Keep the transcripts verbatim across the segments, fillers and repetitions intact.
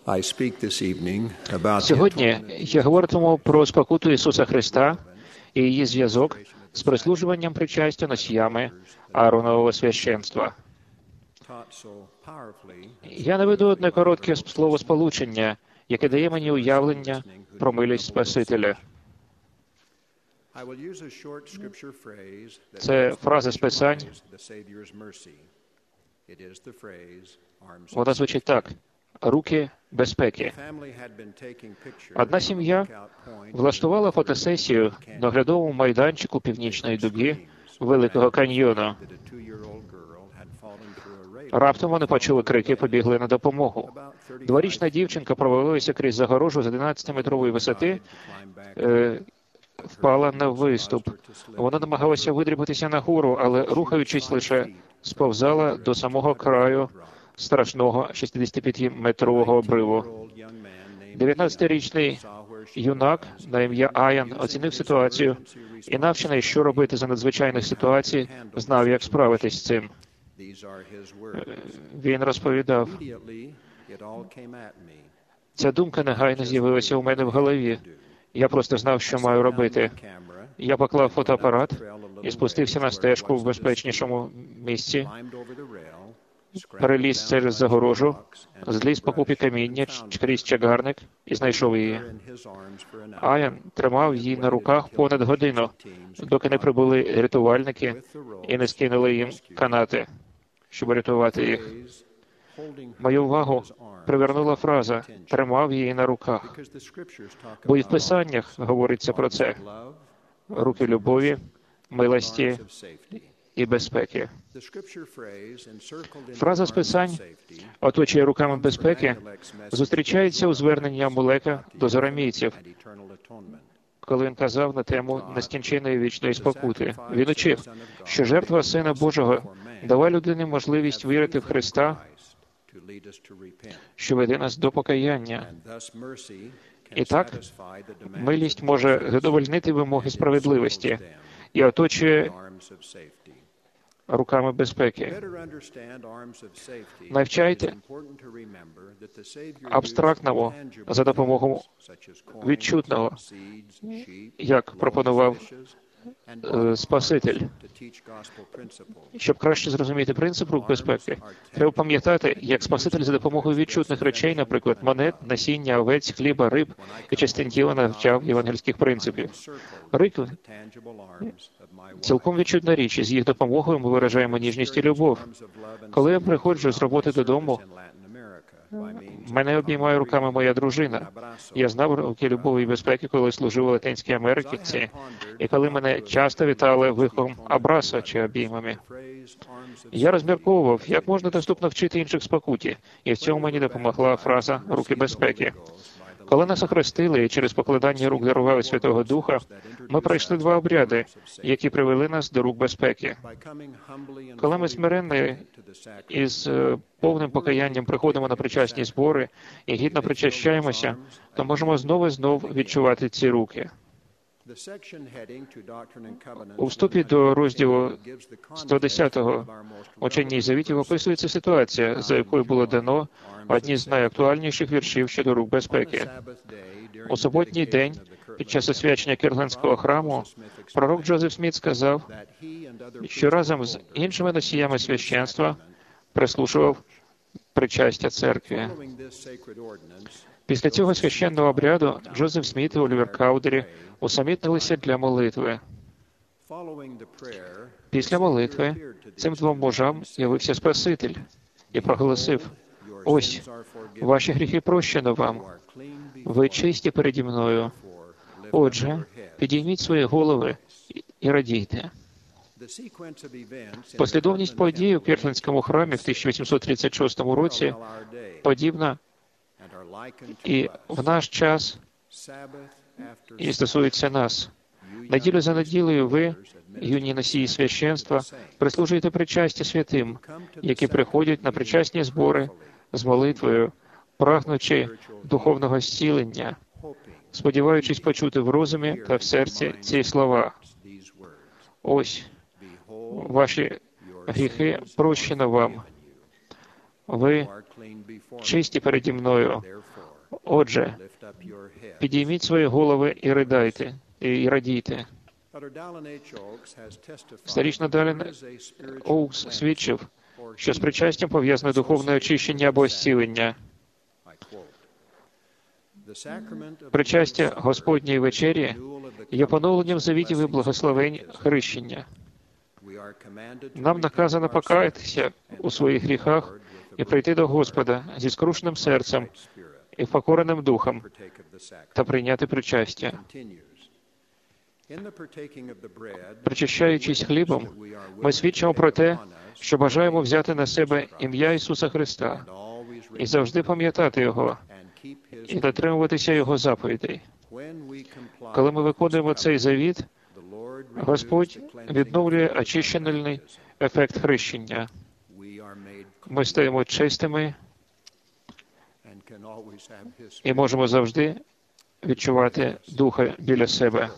Сьогодні я говоритиму про спокуту Ісуса Христа і її зв'язок з прислужуванням причастя носіями Ааронового священства. Я наведу одне коротке словосполучення, яке дає мені уявлення про милість Спасителя. Це фраза з Писань. Вона звучить так. Руки безпеки. Одна сім'я влаштувала фотосесію на оглядовому майданчику Північної дуги Великого каньйону. Раптом вони почули крики і побігли на допомогу. Дворічна дівчинка провалилася крізь загорожу з одинадцятиметрової висоти, е, впала на виступ. Вона намагалася видрібатися нагору, але, рухаючись, лише сповзала до самого краю страшного шістдесятип'ятиметрового обриву. дев'ятнадцятирічний юнак на ім'я Аян оцінив ситуацію і, навчений, що робити за надзвичайних ситуацій, знав, як справитись з цим. Він розповідав, ця думка негайно з'явилася у мене в голові. Я просто знав, що маю робити. Я поклав фотоапарат і спустився на стежку в безпечнішому місці, переліз через загорожу, зліз по купі каміння крізь чагарник і знайшов її. Аян тримав її на руках понад годину, доки не прибули рятувальники і не скинули їм канати, щоб рятувати їх. Мою увагу привернула фраза «тримав її на руках», бо і в Писаннях говориться про це. Руки любові, милості і безпеки. Фраза з Писань «оточує руками безпеки» зустрічається у зверненні Амулека до зорамійців, коли він казав на тему нескінченної вічної спокути. Він учив, що жертва Сина Божого дала людині можливість вірити в Христа, що веде нас до покаяння. І так, милість може задовольнити вимоги справедливості і оточує руками безпеки. Навчайте абстрактному за допомогою відчутного, як пропонував Спаситель. Щоб краще зрозуміти принцип рук безпеки, треба пам'ятати, як Спаситель за допомогою відчутних речей, наприклад, монет, насіння, овець, хліба, риб і частин тіла навчав євангельських принципів. Руки – цілком відчутна річ, і з їх допомогою ми виражаємо ніжність і любов. Коли я приходжу з роботи додому, мене обіймає руками моя дружина. Я знав руки любові і безпеки, коли служив у Латинській Америці, і коли мене часто вітали вихом абрасо чи обіймами. Я розмірковував, як можна доступно вчити інших спокуті, і в цьому мені допомогла фраза «руки безпеки». Коли нас охрестили і через покладання рук дарували Святого Духа, ми пройшли два обряди, які привели нас до рук безпеки. Коли ми смиренно і з повним покаянням приходимо на причасні збори і гідно причащаємося, то можемо знову і знову відчувати ці руки. У вступі до розділу сто десятого «Учення і завітів» описується ситуація, за якою було дано одні з найактуальніших віршів щодо рук безпеки. У суботній день, під час освячення Кірлендського храму, пророк Джозеф Сміт сказав, що разом з іншими носіями священства прислушував причастя церкви. Після цього священного обряду Джозеф Сміт і Олівер Каудері усамітнилися для молитви. Після молитви цим двом мужам явився Спаситель і проголосив: «Ось, ваші гріхи прощено вам. Ви чисті переді мною. Отже, підійміть свої голови і радійте». Послідовність подій у Кірлендському храмі в тисяча вісімсот тридцять шостому році подібна і в наш час, і стосується нас. Неділю за неділею ви, юні носії священства, прислужуєте причастя святим, які приходять на причасні збори з молитвою, прагнучи духовного зцілення, сподіваючись почути в розумі та в серці ці слова. Ось, ваші гріхи прощено вам. Ви чисті переді мною. Отже, підійміть свої голови і ридайте, і радійте. Старішина Далін Оукс свідчив, що з причастям пов'язане духовне очищення або зцілення. Причастя Господньої вечері є поновленням завітів і благословень хрещення. Нам наказано покаятися у своїх гріхах і прийти до Господа зі скрушеним серцем і покореним духом та прийняти причастя. Причащаючись хлібом, ми свідчимо про те, що бажаємо взяти на себе ім'я Ісуса Христа і завжди пам'ятати Його, і дотримуватися Його заповідей. Коли ми виконуємо цей завіт, Господь відновлює очищувальний ефект хрещення. Ми стаємо чистими і можемо завжди відчувати Духа біля себе.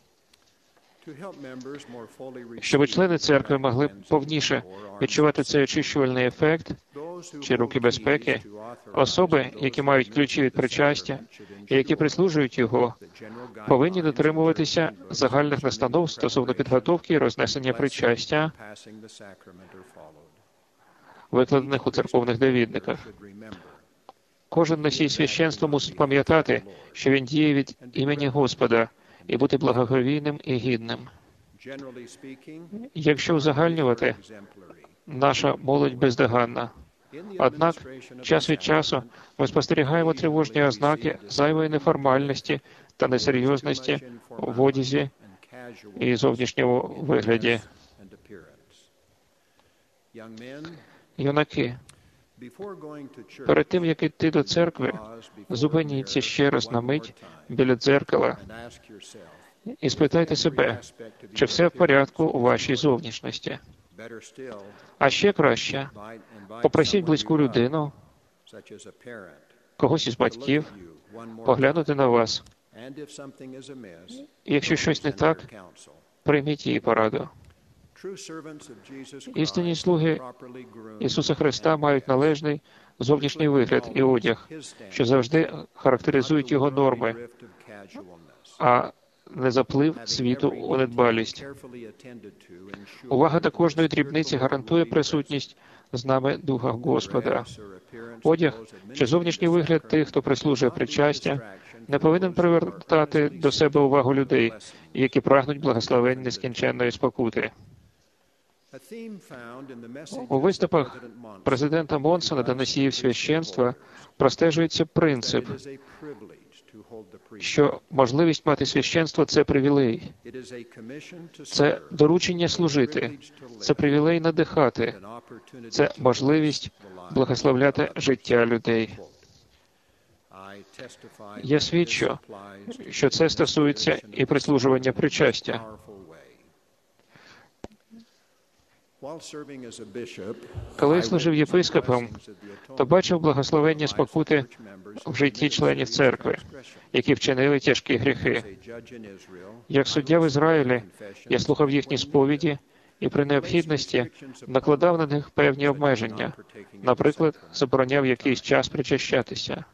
Щоб члени церкви могли повніше відчувати цей очищувальний ефект чи руки безпеки, особи, які мають ключі від причастя і які прислужують його, повинні дотримуватися загальних настанов стосовно підготовки і рознесення причастя, викладених у церковних довідниках. Кожен носій священства мусить пам'ятати, що він діє від імені Господа, і бути благоговійним і гідним. Якщо узагальнювати, наша молодь бездоганна. Однак, час від часу ми спостерігаємо тривожні ознаки зайвої неформальності та несерйозності в одязі і зовнішньому вигляді. Юнаки, перед тим, як йти до церкви, зупиніться ще раз на мить біля дзеркала і спитайте себе, чи все в порядку у вашій зовнішності. А ще краще, попросіть близьку людину, когось із батьків, поглянути на вас. І якщо щось не так, прийміть її пораду. Істинні слуги Ісуса Христа мають належний зовнішній вигляд і одяг, що завжди характеризують Його норми, а не заплив світу у недбалість. Увага до кожної дрібниці гарантує присутність з нами Духа Господа. Одяг чи зовнішній вигляд тих, хто прислужує причастя, не повинен привертати до себе увагу людей, які прагнуть благословень нескінченної спокути. У виступах президента Монсона до носіїв священства простежується принцип, що можливість мати священство – це привілей. Це доручення служити, це привілей надихати, це можливість благословляти життя людей. Я свідчу, що це стосується і прислужування причастя. Коли я служив єпископом, то бачив благословення спокути в житті членів церкви, які вчинили тяжкі гріхи. Як суддя в Ізраїлі, я слухав їхні сповіді і при необхідності накладав на них певні обмеження, наприклад, забороняв якийсь час причащатися.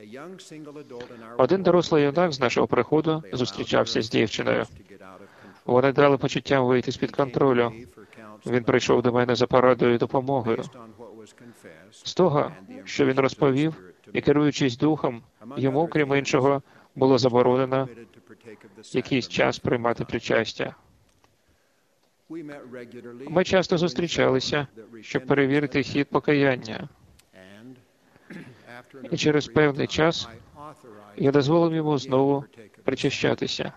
Один дорослий юнак з нашого приходу зустрічався з дівчиною. Вони дали почуттям вийти з-під контролю. Він прийшов до мене за порадою і допомогою. З того, що він розповів, і керуючись духом, йому, крім іншого, було заборонено якийсь час приймати причастя. Ми часто зустрічалися, щоб перевірити хід покаяння. І через певний час я дозволив йому знову причащатися.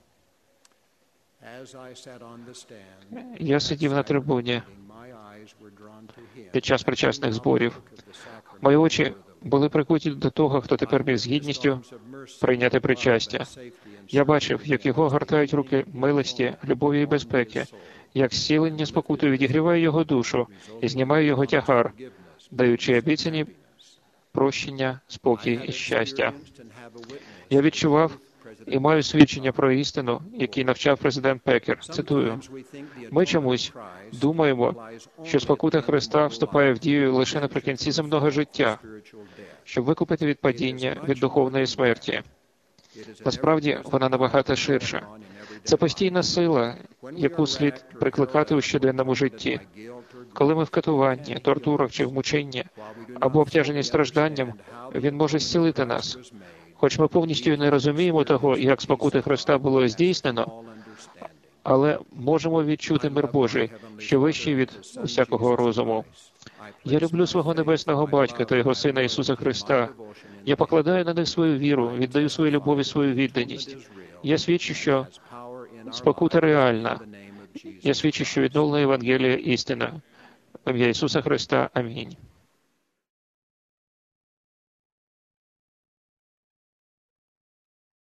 Я сидів на трибуні під час причасних зборів. Мої очі були прикуті до того, хто тепер міг з гідністю прийняти причастя. Я бачив, як його гортають руки милості, любові і безпеки, як зцілення спокутою відігріває його душу і знімає його тягар, даючи обіцяні прощення, спокій і щастя. Я відчував, І маю свідчення про істину, який навчав президент Пекер. Цитую: «Ми чомусь думаємо, що спокута Христа вступає в дію лише наприкінці земного життя, щоб викупити від падіння, від духовної смерті. Насправді, вона набагато ширша. Це постійна сила, яку слід прикликати у щоденному житті. Коли ми в катуванні, тортурах чи в мученні, або обтяжені стражданням, Він може зцілити нас. Хоч ми повністю не розуміємо того, як спокути Христа було здійснено, але можемо відчути мир Божий, що вищий від усякого розуму. Я люблю свого Небесного Батька та Його Сина Ісуса Христа. Я покладаю на них свою віру, віддаю свою любов і свою відданість. Я свідчу, що спокута реальна. Я свідчу, що відновлена Євангелія істина. В ім'я Ісуса Христа. Амінь.